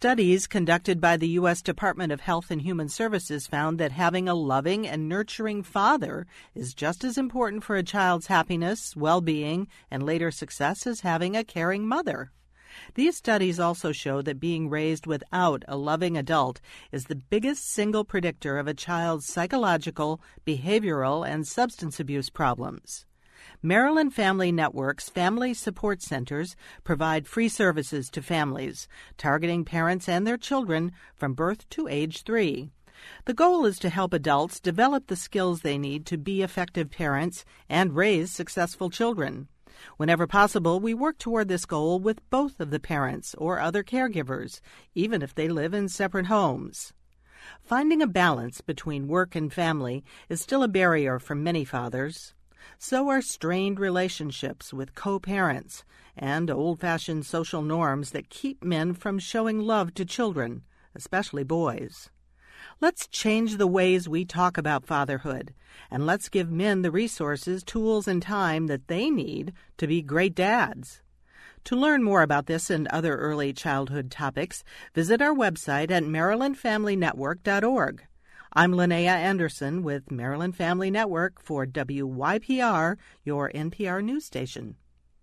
Studies conducted by the U.S. Department of Health and Human Services found that having a loving and nurturing father is just as important for a child's happiness, well-being, and later success as having a caring mother. These studies also show that being raised without a loving adult is the biggest single predictor of a child's psychological, behavioral, and substance abuse problems. Maryland Family Network's Family Support Centers provide free services to families, targeting parents and their children from birth to age 3. The goal is to help adults develop the skills they need to be effective parents and raise successful children. Whenever possible, we work toward this goal with both of the parents or other caregivers, even if they live in separate homes. Finding a balance between work and family is still a barrier for many fathers. So are strained relationships with co-parents and old-fashioned social norms that keep men from showing love to children, especially boys. Let's change the ways we talk about fatherhood, and let's give men the resources, tools, and time that they need to be great dads. To learn more about this and other early childhood topics, visit our website at marylandfamilynetwork.org. I'm Linnea Anderson with Maryland Family Network for WYPR, your NPR news station.